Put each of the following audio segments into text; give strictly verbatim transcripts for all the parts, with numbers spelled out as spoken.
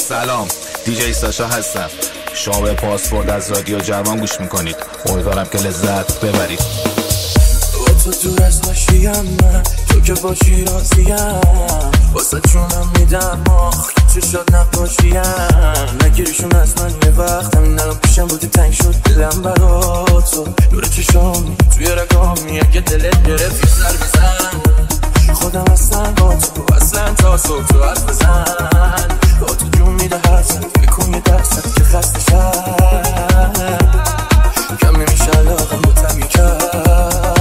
سلام، دیجی ساشا هستم. شما به پاسپورت از رادیو جوان گوش میکنید. امیدوارم که لذت ببرید. با تو دور از باشیم من، تو که باشی راضیم، واسه چونم میدم آخ چه شد نقاشیم. نگیریشون از من یه وقت همین الان پیشم بودی تنگ شد دلم برا تو. دور چشامی توی رگامی اگه دلت گرفت یه سر بزن. خودم هستم با تو اصلا تا صبح تو حرف بزن. با تو جون میده هر سنت بکن یه درست که خسته شد. کم نمیشه علاقم با تمی کرد.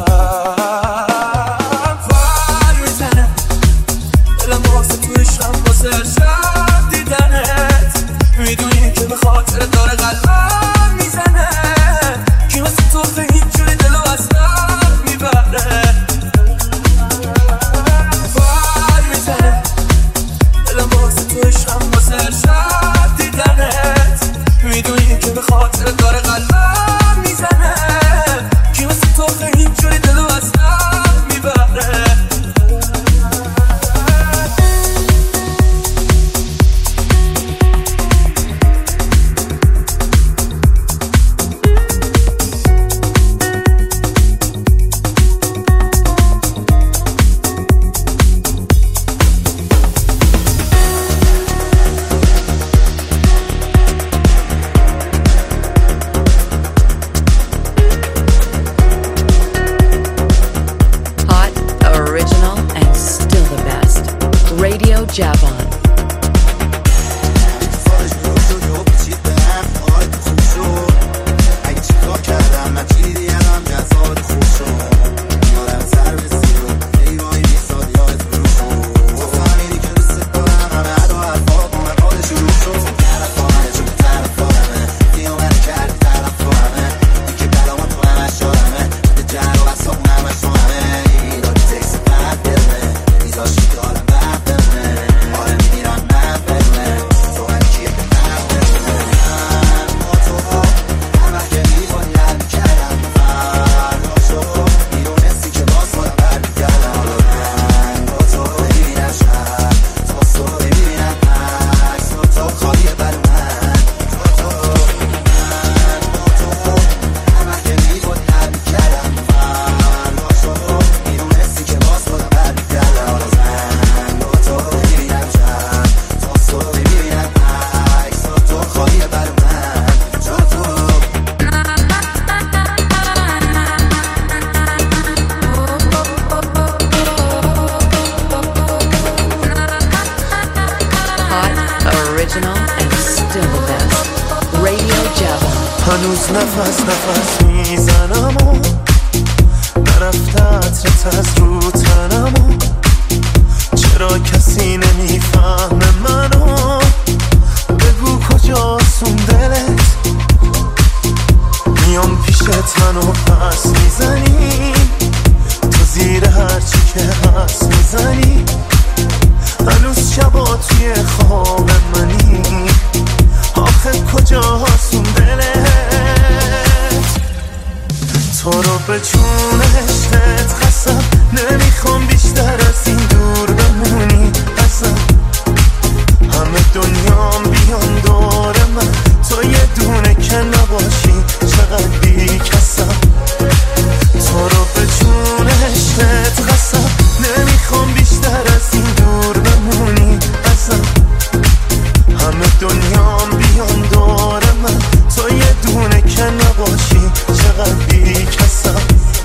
فر میزنه دلم واسه تو عشقم واسه شب دیدنت. میدونی که به خاطر داره قلبم میزنه. کی واسه تو به هیچ جوری دلو از دست میبره. فر میزنه دلم واسه تو عشقم واسه شب دیدنت. میدونی که به خاطر داره قلبم میزنه. کی واسه تو به هیچ جوری دلو از دست میبره. Javon. هنوز نفس نفس میزنم و نرفته عطرت از رو تنم و چرا کسی نمیفهمه منو. بگو کجاست دلت. میام پیشت منو پس میزنی. تو زیر هرچی که هست میزنی. هنوز شبا توی خواب منی. آخه کجاست اون دلت. تو رو به جون عشقت قسم نمیخوام بیشتر از این دور بمونی ازم. همه دنیام بیان دور من تو یه دونه که نباشی چقدر بی کسم. تو رو به جون عشقت قسم نمیخوام بیشتر از این دور بمونی ازم. همه دنیام بیان دور من تو یه دونه که نباشی چقدر بی کسم.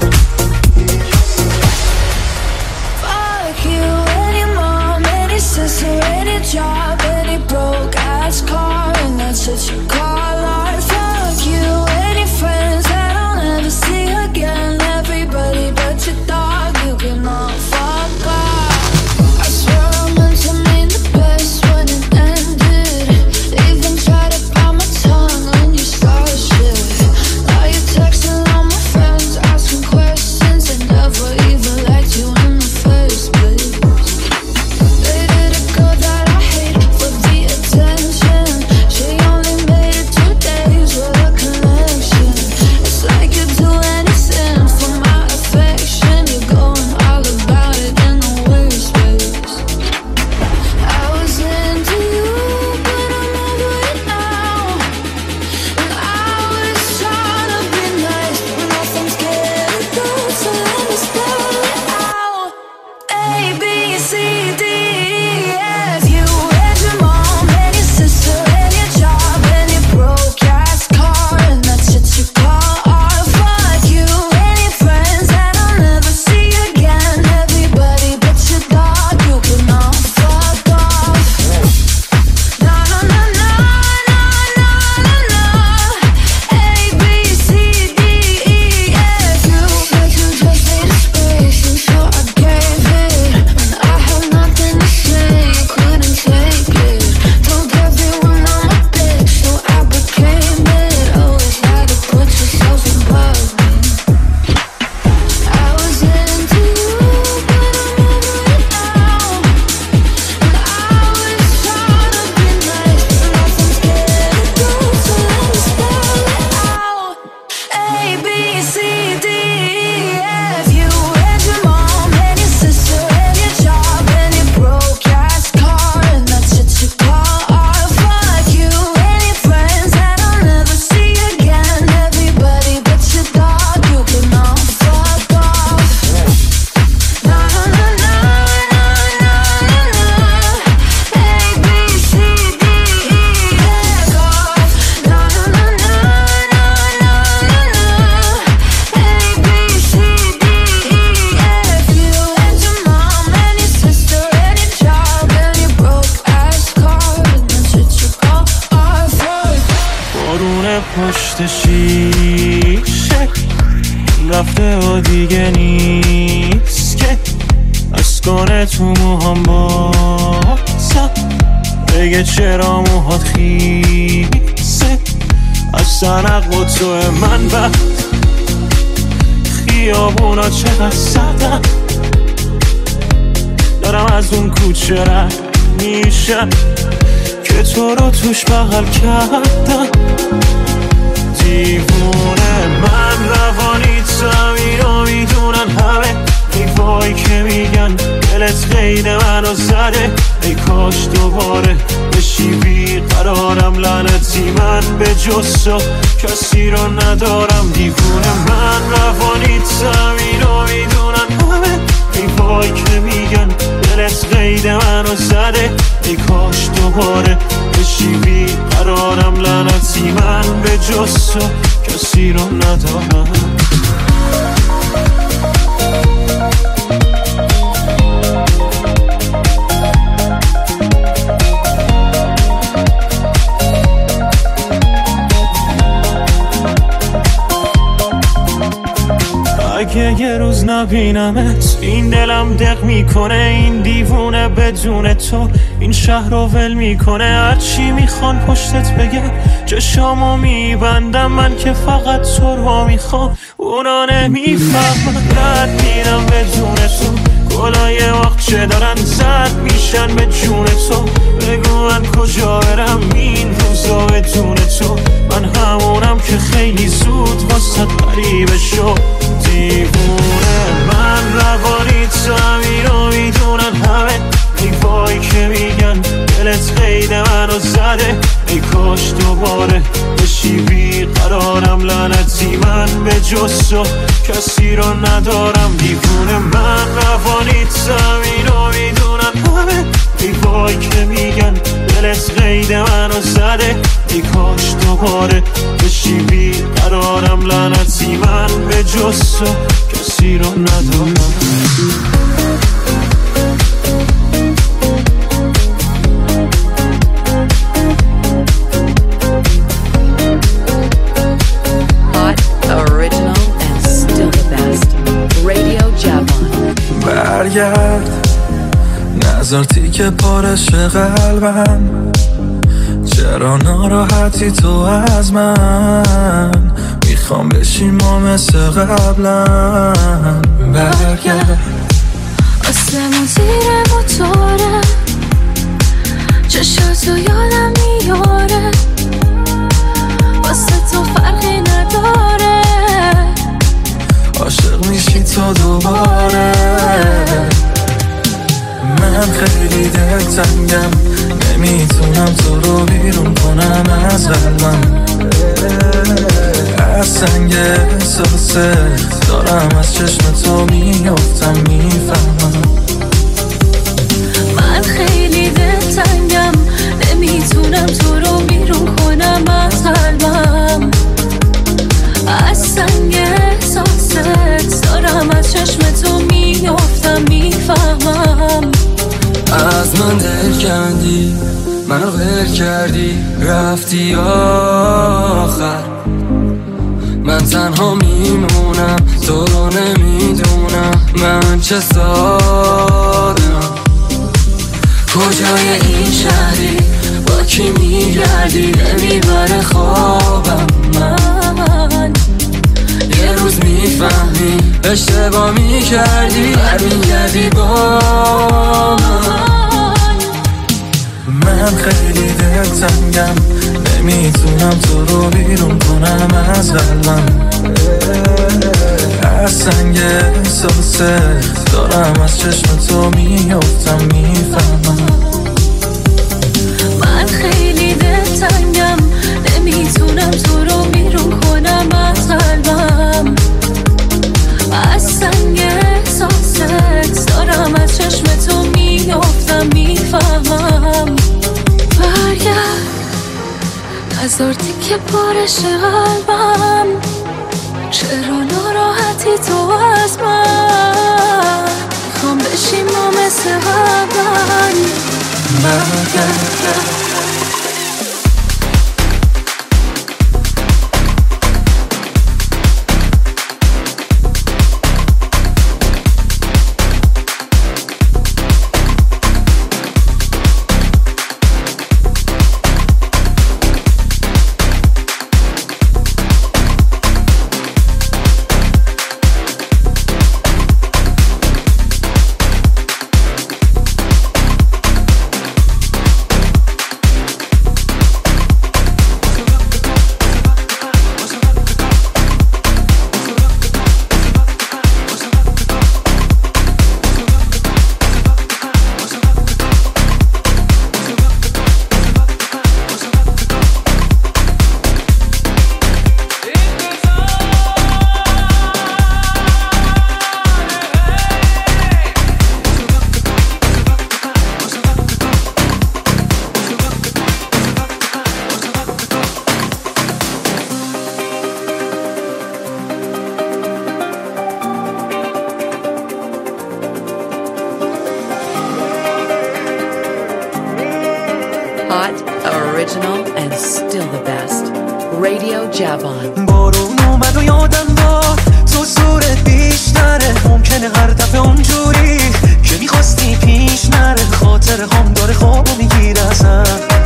Fuck you, any mom, any sister, any job, any broke ass car, and that's what you call art. Fuck you, any friends that I'll never see again. Everybody but your dog, you can all fuck off. I swear I meant to mean the best when it ended. Even tried to bite my tongue when you started shit. Now you're texting on my پشت شیشه رفته و دیگه نیست که از کنه تو موهام بازم بگه چرا موهات خیسه از سنق و تو من بعد خیابونا چقدر سردم دارم از اون کوچه رد میشم که تو رو توش بغل کردم دیوونه من روانی تمینو میدونن همه ای وای که میگن دلت قید منو زده ای کاش دوباره بشی بی قرارم لعنتی من به جز تو کسی رو ندارم دیوونه من روانی تمینو میدونن همه ای وای که میگن دلت قید منو زده ای کاش دوباره بشی بی قرارم لعنتی من به جز تو کسی رو ندارم اگه یه روز نبینمت این دلم دق میکنه این دیوونه بدون تو این شهر رو ول میکنه هرچی میخوان پشتت بگه چشامو میبندم من که فقط تو رو میخوام اونا نمیفهمن رد میرم بدون تو گلای وقت چه دارن زد میشن به جون تو بگو من کجا برم این روزا بدون تو من همونم که خیلی زود واسه غریبه شد دیوونه من روانی تمینو میدونن همه ای وای که میگن دلت قید منو زده ای کاش دوباره بشی بی قرارم لعنتی من به جز تو کسی رو ندارم دیوونه من روانی تمینو میدونن همه ای وای که میگن دلت قید منو زده ای کاش دوباره بشی بی قرارم لعنتی من به جز تو کسی رو ندارم برگرد نظر تیکه پارش قلبم چرا ناراحتی تو از من میخوام بشیم ما مثل قبلم برگرد آسمون زیر موتوره چشاتو یادم میاره واسه تو فرقی نداره عاشق میشی تو دوباره من خیلی دلتنگم نمیتونم تو رو بیرون کنم از قلبم از سنگ احساسه دارم از چشم تو میافتم میفهمم من خیلی دلتنگم نمیتونم تو رو بیرون کنم از قلبم از سنگ احساست دارم از چشم تو میافتم میفهمم از من دل کندی من ول کردی رفتی آخر من تنها میمونم تو رو نمیدونم من چه سادم کجای این شهری با کی میگردی نمیبره خوابم من یه روز میفهمی اشتباه میکردی برمیگردی با من من خیلی دلتنگم نمیتونم تو رو بیرون کنم از قلبم از سنگ احساسه دارم از چشم تو میافتم میفهمم من خیلی دلتنگم نمیتونم تو رو بیرون کنم از قلبم از سنگ احساست دارم از چشم تو میافتم میفهمم برگرد نظر تیکه پارش قلبم چرا ناراحتی تو از من میخوام بشیم ما مثل قبل برگرد original and still the best. Radio Javon. بارون اومد و یادم داد تو صورت بیشتره، ممکنه هر دفعه اونجوری که میخواستی پیش نره، خاطر هم داره خوابو میگیره ازم،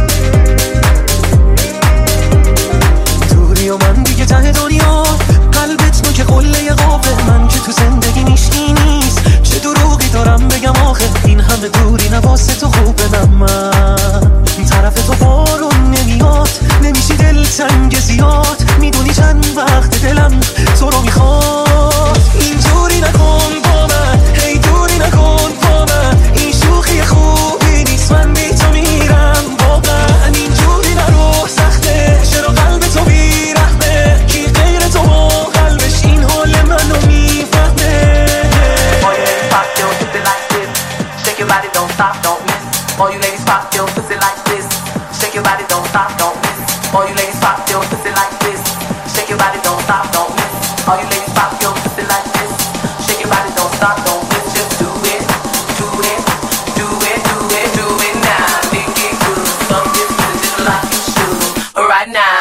دوری و من دیگه ته دنیا، قلبت نو که قله قابه، من که تو زندگی میشکی نیست، چه دروغی دارم بگم آخه، این همه دوری نواسه تو خوبه، من طرف تو بارون نمیاد، نمیشی دل تنگ زیاد، میدونی چند وقت دلم تو رو میخواد، اینجوری نکن با من، هی دوری نکن با من، این شوخی خوبی نیست، من بی تو میرم واقعا، اینجوری نرو سخته، چرا قلب تو بیرحمه، کی غیر تو با قلبش این حال منو میفهمه. All you ladies pop your pussy like this, shake your body, don't stop, don't miss. All you ladies pop your pussy like this, shake your body, don't stop, don't miss. All you ladies pop your pussy like this, shake your body, don't stop, don't miss. All you ladies pop your pussy like this, shake your body, don't stop, don't miss. Just do it, do it, do it, do it, do it now. Make it good, some this just like you should. Right now.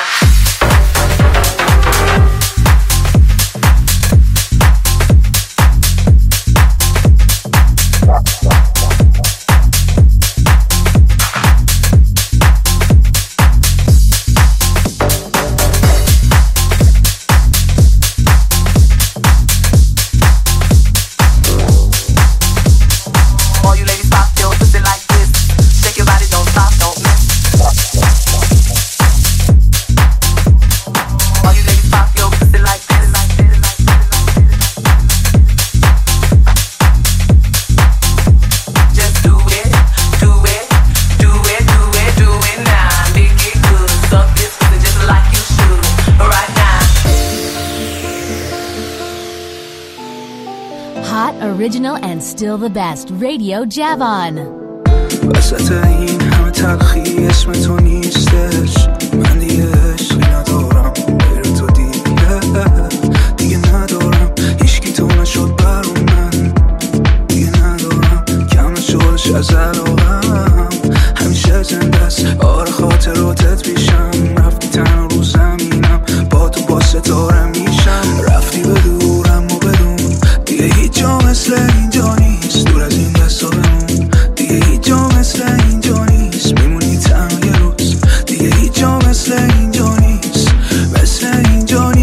Original and still the best. Radio Javon. وسط این همه تلخی اسم تو نیستش، من دیگه عشقی ندارم غیر تو، دیگه دیگه ندارم، هیچکی تو نشد برا من، دیگه ندارم کم نشدش از علاقم، همیشه زنده است آره خاطراتت پیشم، رفتی تنها رو زمینم با تو با ستاره میشم، رفتی به دورم و بدون دیگه هیچ جا مثل اینجا نیست، دور از این دستا بمون دیگه هیچ جا مثل اینجا نیست، میمونی تنها یه روز دیگه هیچ جا مثل اینجا نیست، مثل اینجا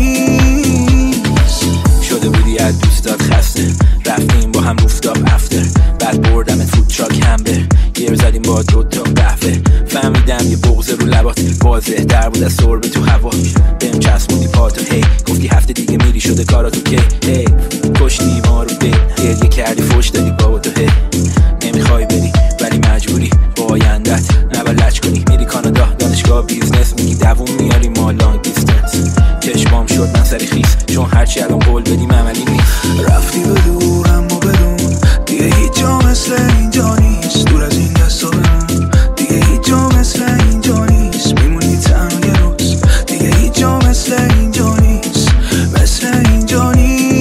نیست. شده بودی از دوستات خسته، رفتیم با هم روفتاپ افتر، بعد بردم فود تراک همبر، گیر زدیم با دوتا قهوه، فهمیدم یه بغض رو لبات واضح در بود از سرب تو هوا، بهم چسبوندی پاتو هی، گفتی هفته دیگه میری شده کاراتو که هی، کشتی ما رو به گریه کردی فوش دادی بابا تو هی، نمیخوای بری ولی مجبوری با آیندت نباید لج کنی، میری کانادا دانشگاه بیزنس، میگی دووم میاری ما لانگ دیستنس، چشمام شد من سری خیس، چون هرچی الان قول بدیم عملی نیست، رفتی به دورم و بدون دیگه هیچ جا مثل اینجا نیست، دور از این دستا بمون دیگه هیچ جا مثل اینجا نیست، میمونی تنها یه روز دیگه هیچ جا مثل اینجا نیست، مثل اینجا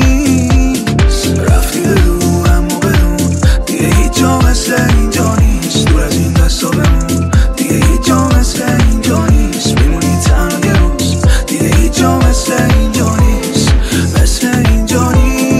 نیست، رفتی به دورم و بدون دیگه هیچ جا مثل اینجا نیست، دور از این دستا بمون دیگه هیچ جا مثل اینجا نیست، میمونی تنها یه روز دیگه هیچ جا مثل اینجا نیست، مثل اینجا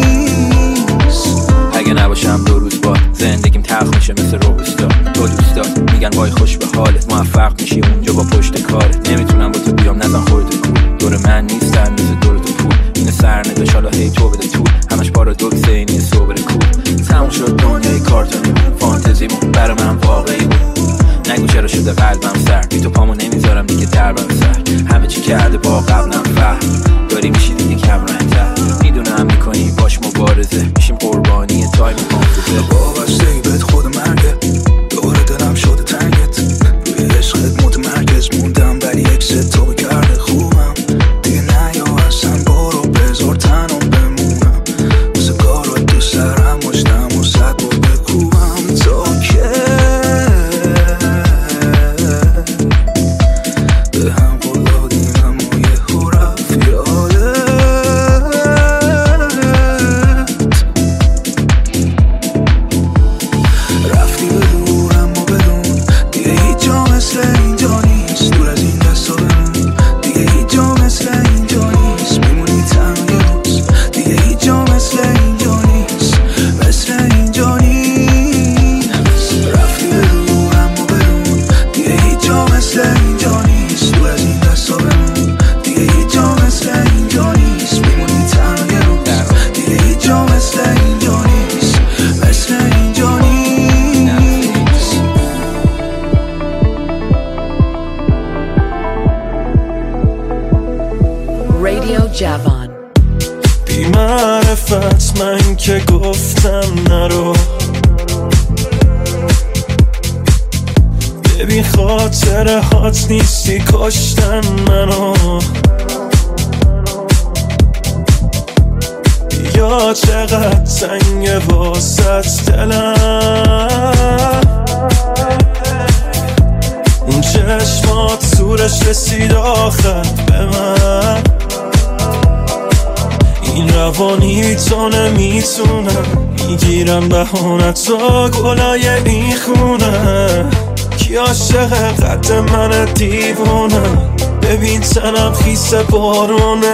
نیست. اگه نباشم دو روز با زندگیم تلخ میشه مثل روبستا، تو دوستات میگن وای خوش به حالت، موفق میشی اونجا با پشت کارت، نمیتونم با تو بیام نزن خودتو کول، دور من نیستن مثل دور تو پول، این سرنوشت حالا هی تو بده طول، همش پارادوکسه اینی صبر کول، تموم شد دنیای کارتونی، فانتزیمون برا من واقعی بود، نگو چرا شده قلبم سرد، بی تو پامو نمیذارم دیگه دربم سر، همه چی کرده با قبلم فهم، داری میشی دیگه کم رنگ‌تر، میدونم میکنی باش مبارزه، میشیم قربانی تایم کانفوزه، وابستگی بهت خود مرگه، دوباره دلم شده تنگت، روی عشقت متمرکز موندم ولی اکست تو بکرده خوبم، دیگه نیا اصلا برو بذار تنم بمونم، واسه کارات دوست دارم مجدم و صد بود بکوبم تا که به هم قول دادیم اما یه هو رفت یادت، Javan. بی معرفت من که گفتم نرو، ببین خاطره هات نیستی کشتن منو. یا چقدر تنگه واسط دلم، اون چشمات سورش رسید آخر به من. این روانی تو نمیتونم، میگیرم بهانتا گلای این خونه. کی عاشق قد من دیوونم، ببین تنم خیس بارونه.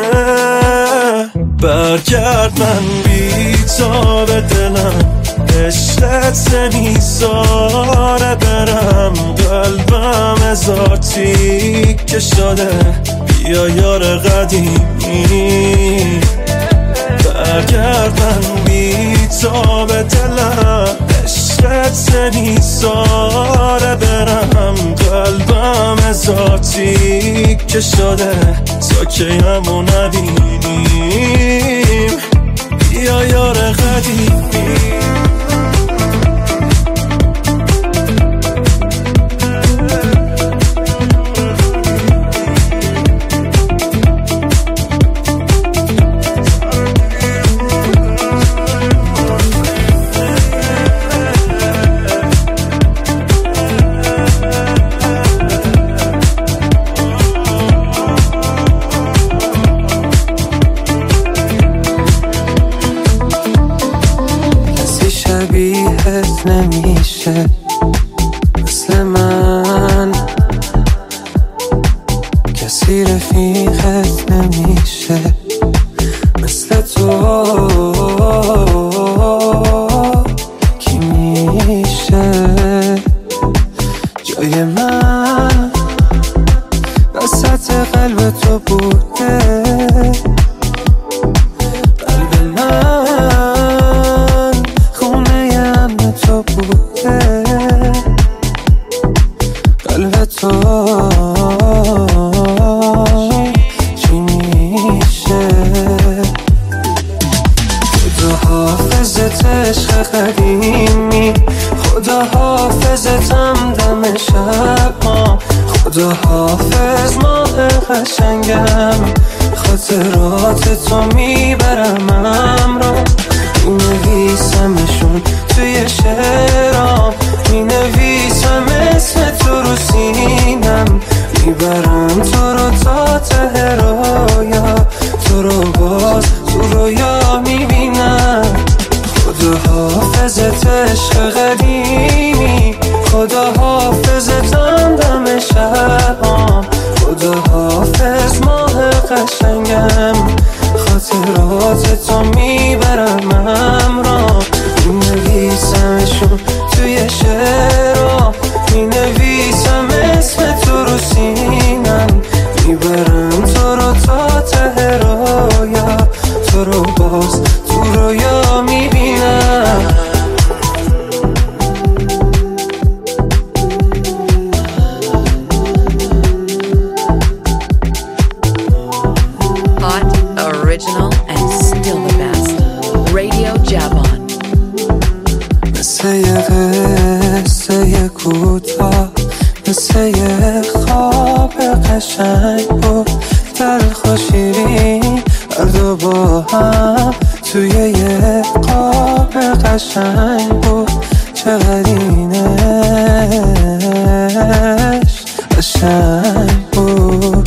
برگرد من بی تا به دلم، عشقت نمیذاره برم. قلبم هزار تیکه شده، بیا یار قدیمی. برگرد من بی تا به دلم، عشقت نمیذاره برم. قلبم هزار تیکه شده، تا که همو نبینیم. بیا یار قدیمی. نمیشه مثل من، کسی رفیقت نمیشه مثل تو. کی میشه جای من وسط قلب تو بوده؟ قلب من خونه تو بوده. قلب تو چی میشه؟ خدا حافظت عشق قدیمی، خدا حافظتم دم شب ها. خدا حافظ ماه قشنگم، خاطرات تو میبرم همراه. مینویسمشون توی شعرام، مینویسم اسم تو رو سینم. میبرم تو رو تا ته رویا، تو رو باز تو رویا میبینم. خدا حافظت عشق قدیمی، خدا حافظتم دم شبام. خدا حافظ ماه قشنگم، خاطرات تو میبرم همراه. مینویسمشون توی شعرها، مینویسم اسم تو رو سینم. میبرم تو رو تا ته رویا، تو رو باز تو رویا میبینم. Original and still the best. Radio Javan. مثل یه قصه یه کوتاه، مثل یه خواب قشنگ بود. تلخ و شیرین هر دو با هم توی یه خواب قشنگ بود. چقدر اینش قشنگ بود.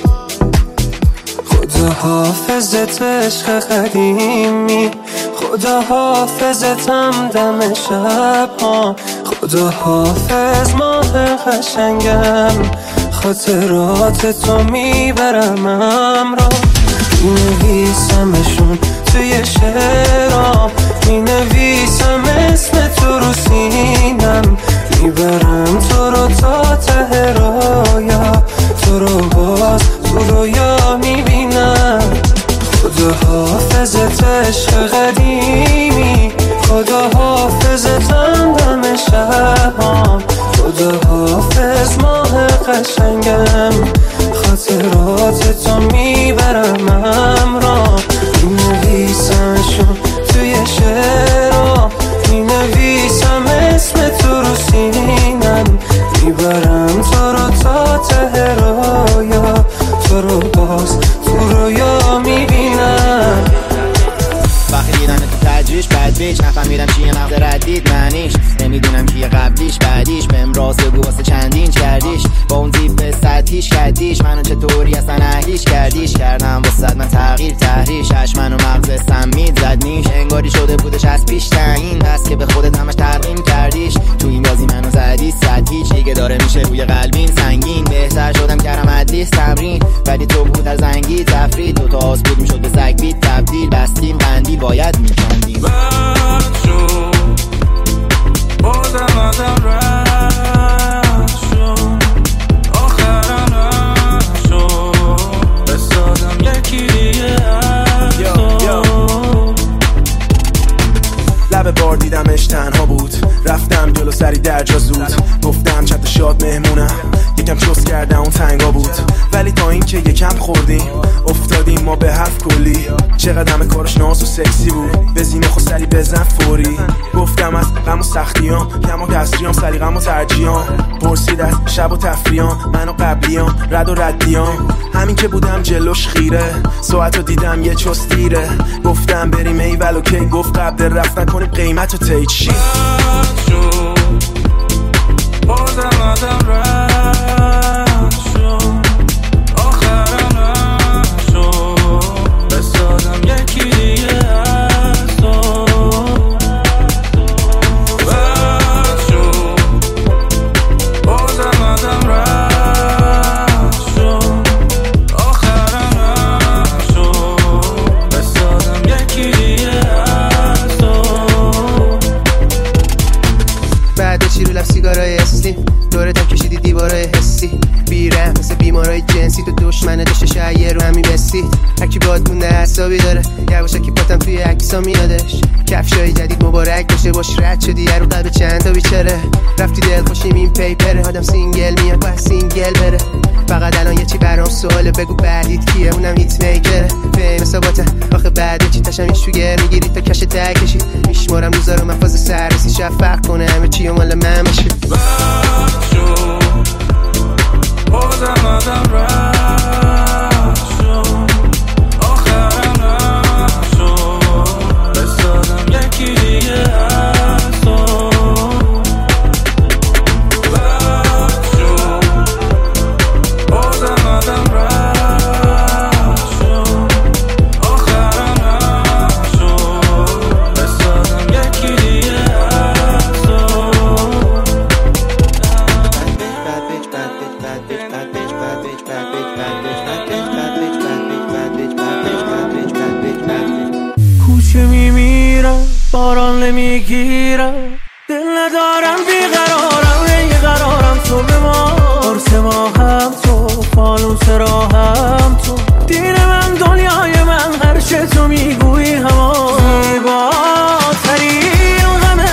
خدا حافظت عشق قدیمی، خدا حافظتم دم شب ها. خدا حافظ ماه قشنگم، خاطرات تو میبرم همراه. مینویسمشون توی شعرام، مینویسم اسم تو رو سینم. میبرم تو رو تا ته رویا، تو رو باز تو رویا میبینم. خدا حافظت عشق قدیمی، خدا حافظتم دم شبام. خدا حافظ ماه قشنگم خاطرات تو میبرم همراه مینویسمشون توی شعرها مینویسم اسم تو رو سینم میبرم تو رو تا ته رویا تو رو باز تو رویا میبینم وقتی دیدم تو تجریش بد بیچ نفهمیدم چیه نقد ردید منیش نمیدونم کیه قبلیش بعدیش بهم راز بگو واسه چندین کردیش با اون دیپ به سطحیش کردیش منو چطوری اصلا اهلیش کردیش کردم واسه من تغییر تحریش هش منو مغز سمید زد نیش انگاری شده بودش از پیش تعیین بس که به خودت همش ترقیم کردیش تو این بازی منو زدی صد هیچ دیگه داره میشه روی قلبین سنگین بهتر شدم کردم ادلیس تمرین ولی تو بود از زنگی تفرید دو تا آس بود میشد به سگ بید تبدیل بستیم قندیل باید میخواندیم بد شد بازم آدم رد شد آخرم نشد بسادم یکی دیگه از تو لب بار دیدمش تنها بود رفتم جلو سری در جا زود گفتم چت شاد مهمونم یکم چوس کردم اون تنگا بود ولی تا این که یکم خوردیم افتادیم ما به حرف کلی چقدر همه کارش ناز و سکسی بود بزینه خود سری بزن فوری گفتم از غم و سختیام کم و کسریام سلیقم و ترجیام پرسید از شب و تفریام من و قبلیام رد و ردیام همین که بودم جلوش خیره ساعت رو دیدم یه چوس دیره گفتم بریم ایول اوکی گفت قبل رفتن کنیم قیمت و تیچ چی بازم آدم رد شد آخرم نشد بسادم یکی دیگه از تو بد شد بازم آدم رد شد آخرم نشد بسادم یکی دیگه از تو بعد چی رو لب سیگارای اسلی دورتم کشیدی دیوارای حسی بیرم مثل بیمارای جنسی تو دشمنه داشته شایر رو همین بستی هرکی باد مونده حسابی داره یواشکی پاتم توی عکسا میادش کفشای جدید مبارک باشه باش رد شدی رو قلب چند تا بیچاره رفتی دل خوشیم این پیپره آدم سینگل میاد باید سینگل بره فقط الان یه چی برام سواله بگو بعدیت کیه اونم هیت میکره فیم حساباتم آخه بعد چی تشم این شوگر میگیری تا کش ته کشید میشمارم روزا رو من فاز سررسی شفق کنه همه چی و مال من بشه بازم آدم رد شد آخرم نشد بسادم یکی دیگه از تو بد شد بازم آدم رد شد آخرم نشد بسادم یکی دیگه از تو کوچه میمیرم باران نمیگیرم دل ندارم بیقرارم رنگ قرارم تو به ما قرص ما هم تو فانوس راهم تو دین من دنیای من هر چه تو میگویی همان زیباترین غمش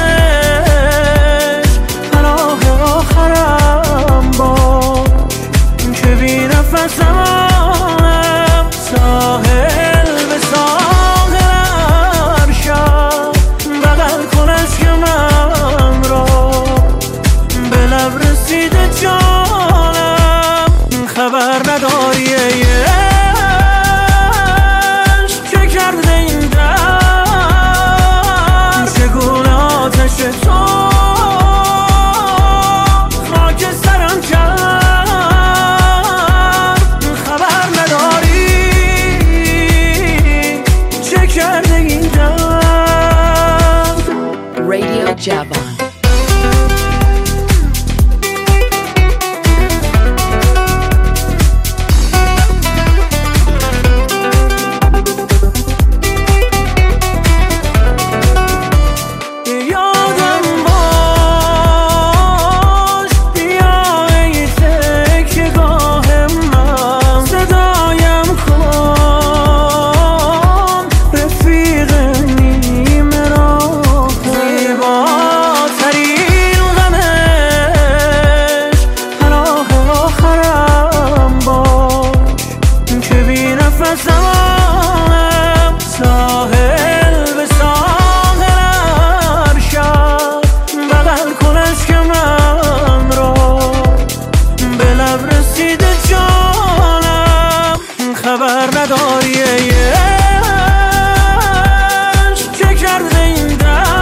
پناه آخرم باش که بی نفسمانم ساحل به ساحل ارشد بغل کن از که من را به لب رسیده جانم خبر نداری یه نداری یه عشق که کرده این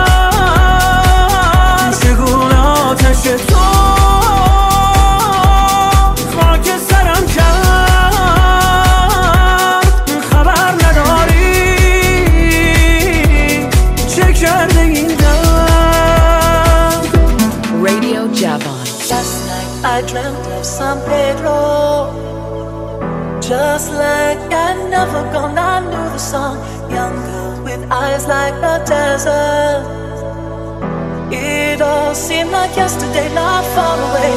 در چگونه آتش تو خاک سرم کرد خبر نداری چه کرده این در Radio Javon. Last night I dreamt of San Pedro, just like I'd never gone. I knew the song, young girl with eyes like the desert. It all seemed like yesterday, not far away.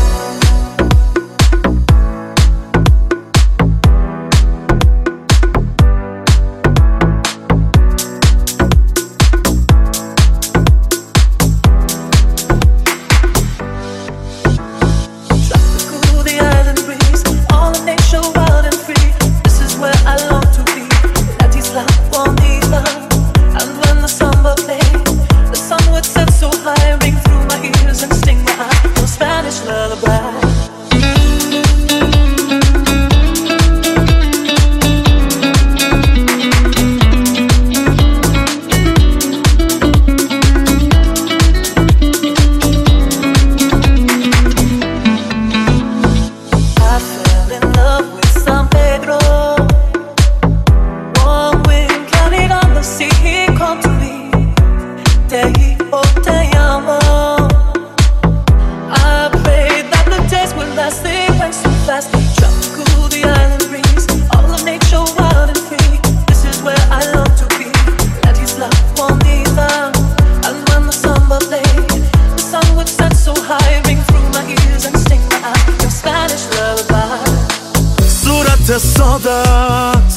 سادت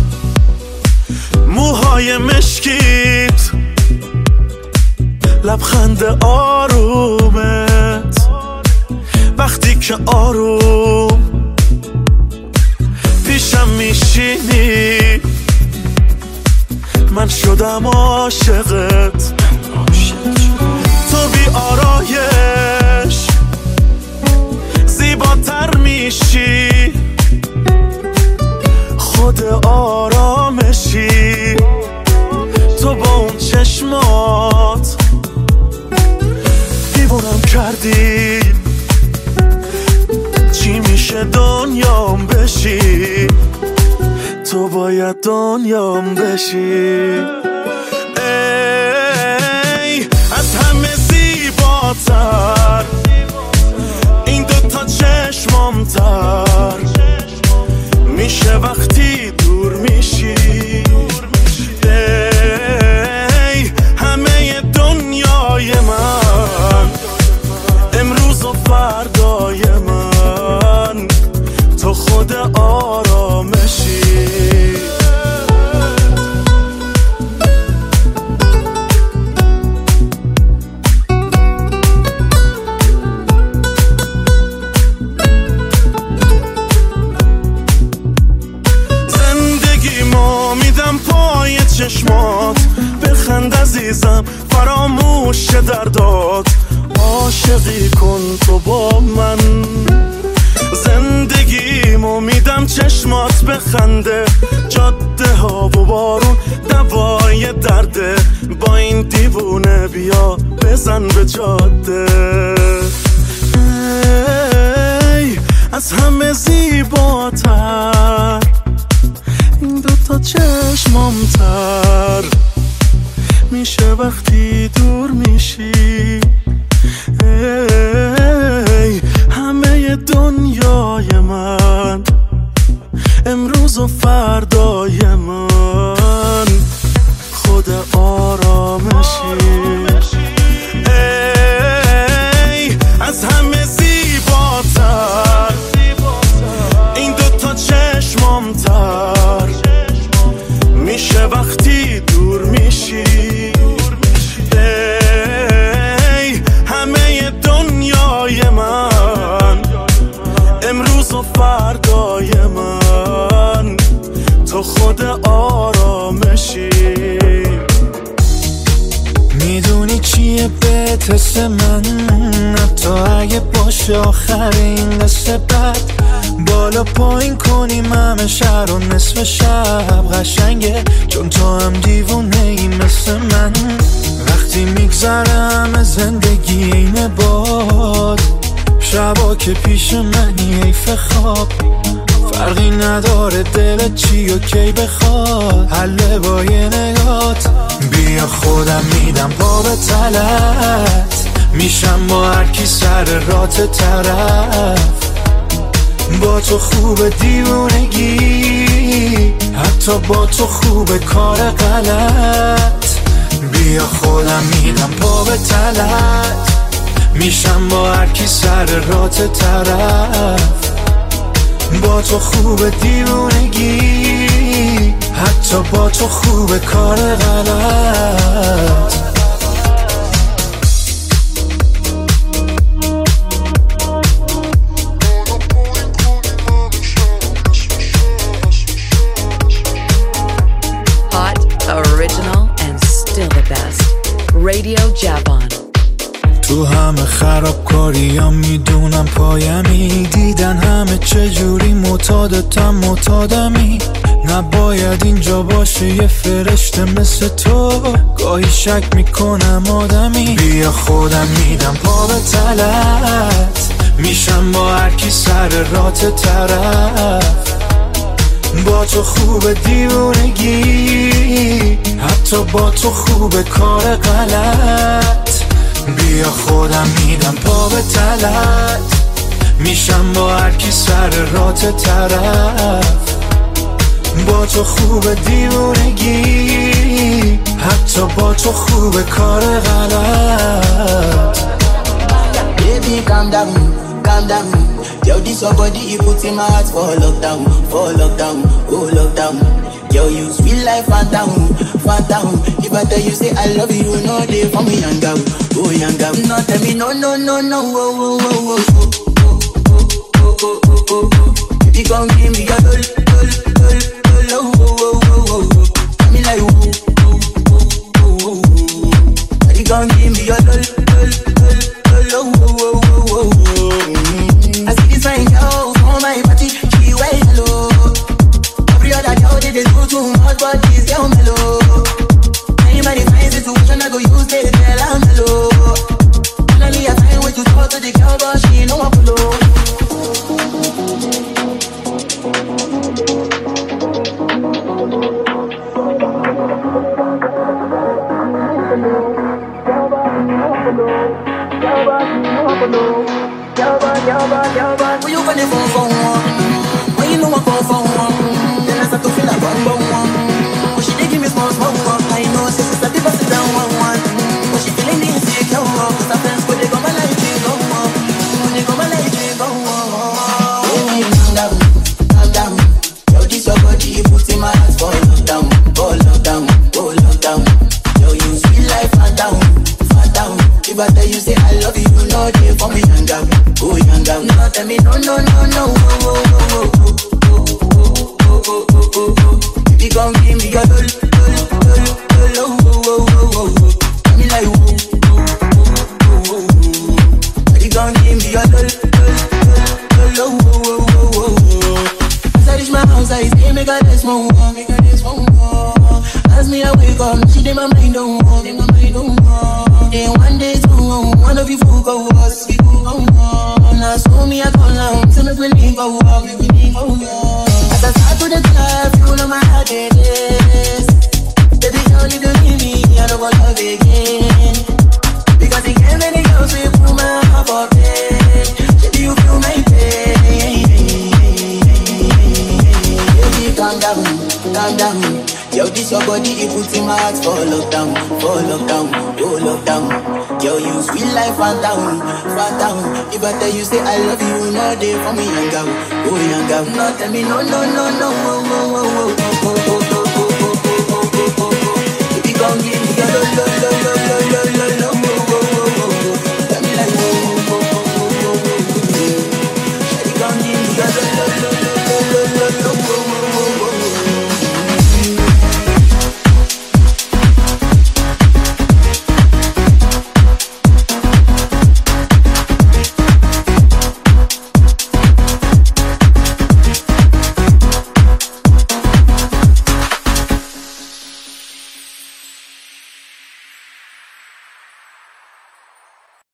موهای مشکیت لبخند آرومت وقتی که آروم پیشم میشینی من شدم عاشقت تو بی آرایش زیباتر میشی خود آرامشی تو با اون چشمات دیوونم کردی چی میشه دنیام بشی تو باید دنیام بشی ای از همه زیباتر این دوتا چشمام تر میشه وقتی دور میشی ای همه دنیای من امروز و فردای من تو خود آرامشی چشمات بخند عزیزم فراموش دردات عاشقی کن تو با من زندگیمو میدم چشمات بخنده جاده ها و بارون دوای درده با این دیوونه بیا بزن به جاده ای از همه زیباتر این دوتا چشمام تر میشه وقتی دور میشی ای همه دنیای من امروز و فردای من خود آرامشی ای از همه زیباتر این دوتا چشمام تر میشه وقتی دور میشی ای همه دنیای من امروز و فردای من تو خود آرامشی میدونی چیه به تست من حتی اگه باشه آخرین دست بعد با بالا پایین کنیم همه شهر و نصف شب قشنگه چون تو هم دیوونه ای مثل من. وقتی میگذرم زندگی اینه باد شبا که پیش منی حیف خواب فرقی نداره دلت چی و کی بخواد حله با یه نگات بیا خودم میدم پا به تلت میشم با هر کی سر رات طرف با تو خوب دیوونگی حتی با تو خوب کار غلط بیا خودم میدم پا به تلت میشم با هر کی سر رات طرف با تو خوب دیوونگی حتی با تو خوب کار غلط. Hot, original and still the best. Radio Javon. تو همه خرابکاریام میدونم پایمی دیدن همه چجوری معتادتم معتادمی نباید اینجا باشه یه فرشته مثل تو گاهی شک میکنم آدمی بیا خودم میدم پا به تلت میشم با هر کی سر رات طرف با تو خوب دیوونگی حتی با تو خوب کار غلط بیا خودم میدم پا به تلت میشم با هر کی سر رات طرف با تو خوب دیوونگی حتی با تو خوب کار غلط. Baby calm down, calm down. Yo, this your body, you put in my heart for lockdown, for lockdown, oh lockdown. Yo, you sweet life, phantom, phantom. If I tell you say I love you, you know they for me young girl, oh young girl. No tell me no, no, no, no, oh, oh, oh, oh, oh, oh, oh, oh, oh. Baby, come give me your doll, doll, doll, doll, oh, oh, oh, oh, oh. Tell me like oh, oh, oh, oh, oh. Baby, come give me your doll, doll, doll, doll, oh, oh, oh, oh, oh. I see this fine girl for my party, she wear yellow. Every other girl they do too much, but this girl mellow. Anybody find situation I go use they tell I'm mellow. Finally I find way to talk to the girl, but she know I follow. Where you gonna phone for one? When you know I go for one, then I start to feel like one, one, one. But she dey give me small, small one. I know since it's a bit sit down one, one. But she feeling insecure, cause her friends when they go my life they go on, when they go my life they go on. Baby, calm down, calm down. Yo, this your body, you put in my heart for lockdown, for lockdown, for lockdown. Yo, you sweet life, phantom, phantom. If I tell you say I love you, you know they for me young girl, oh young girl. No tell me no, no, no, no, oh, oh, oh, oh, oh, oh, oh, oh, oh, oh. Baby, come give me your doll, doll, doll, doll, oh, oh, oh, oh, oh. Tell me like oh, oh, oh, oh, oh. Baby, come give me your doll, doll, doll, doll, oh, oh, oh, oh, oh. As I reach my house, I say make her dance more, make her dance more. As me I wake up, she did my mind don't walk, did my mind don't walk. Then one day two, one of you fool go us, we go on. Now so me I call out, tell me we leave go up, we leave go up. As I start to the club, you know my heart it is. Baby, don't need to leave me, I don't go love again. Because the game many girls we pull my heart up, baby, you feel my pain. Baby, calm down, calm down. Yo, this your body, you put in my heart for lockdown, for lockdown, oh lockdown. Yo, you sweet life, phantom, phantom. If I tell you say I love you, you know they for me young girl, oh young girl. No tell me no, no, no, no, oh, oh, oh, oh, oh, oh.